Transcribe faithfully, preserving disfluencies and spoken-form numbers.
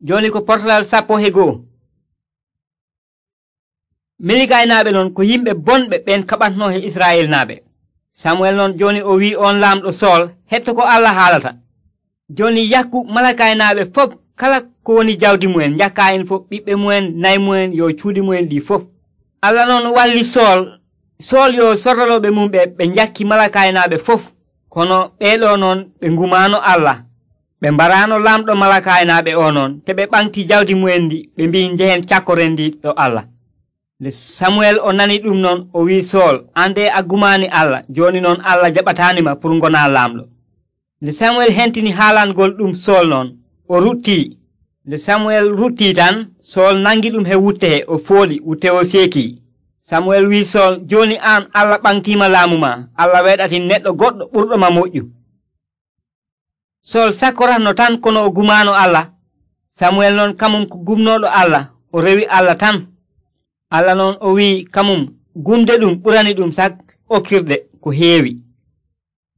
joni ko portalal sappo he goo. Miligaynaɓe noon ko yimɓe bonɓe ɓen kaɓatno he Israel naɓe. Samuel noon joni o wi on lamɗo Sol hetto ko Allah haalata. Joni yakku malakaynaɓe fof kala ko woni jawdi mumen jakka en fof ɓiɓɓe mumen nayi mumen yo cuuɗi mumen ɗi fof. Allah noon walli Sol Sol yo sorroloɓe mum ɓe ɓe jakki malakaynaɓe fof, kono ɓeɗo noon ɓe ngumano Allah. Ɓe mbarano lamɗo malakaynaɓe o noon te ɓe ɓanti jawdi mumen ndi ɓe mbi jehen cakkoren ndi ɗo Allah. Nde Samuel o nani ɗum noon o wi Sol, ande a gumani Allah, joni noon Allah jaɓatanima pour gona lamɗo. Nde Samuel hentini haalangol ɗum Sol noon o rutti. Nde Samuel rutti tan Sol nangi ɗum he wutte he o fooli wutte o seeki. Samuel wi Sol, joni an Allah ɓantima laamu ma, Allah weɗati neɗɗo goɗɗo ɓurɗoma moƴƴu. Sol sakkoratno tan kono o gumano Allah. Samuel noon kamum ko gumnoɗo Allah, o rewi Allah tan. Allah noon o wi kamum gumde ɗum ɓurani ɗum sak okkirde ko heewi.